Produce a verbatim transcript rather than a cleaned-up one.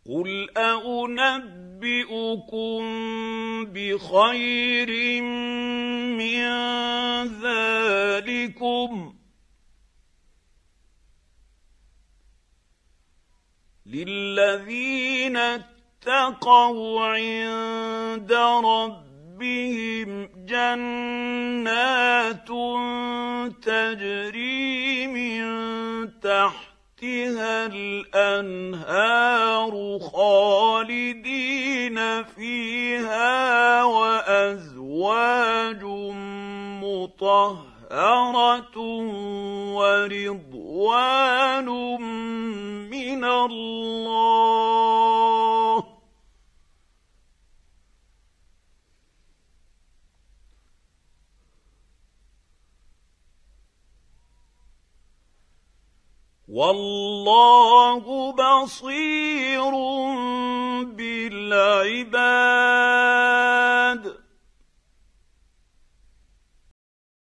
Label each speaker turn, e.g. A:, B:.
A: قل أنبئكم بخير من ذلكم للذين اتقوا عند ربهم جنات تجري من تحتها الأنهار خالدين فيها وأزواج مطهرة ورضوان من الله والله بصير بالعباد.